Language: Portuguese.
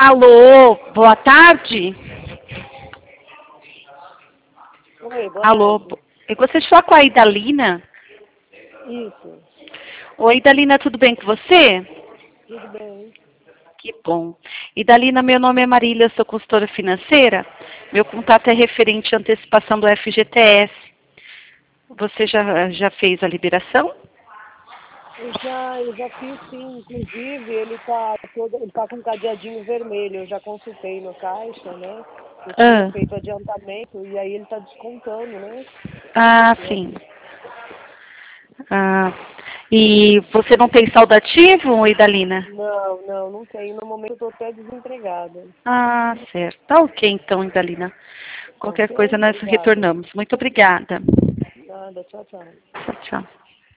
Alô, boa tarde. Oi, boa Alô, tarde. eu gostaria de falar com a Idalina. Isso, Oi, Idalina, tudo bem com você? tudo bem. Que bom. Idalina, meu nome é Marília, sou consultora financeira. Meu contato é referente à antecipação do FGTS. Você já fez a liberação? Eu já fiz sim, inclusive ele tá com um cadeadinho vermelho, eu já consultei no caixa, né? Eu tinha Ah, feito adiantamento e aí ele tá descontando, né? sim. Ah, e você não tem saldo ativo, Idalina? Não tenho. No momento eu tô até desempregada. Ah, certo. Tá ok, então, Idalina. Qualquer Ok? coisa nós Obrigada. retornamos. Muito obrigada. Nada, tchau, tchau. Tchau, tchau.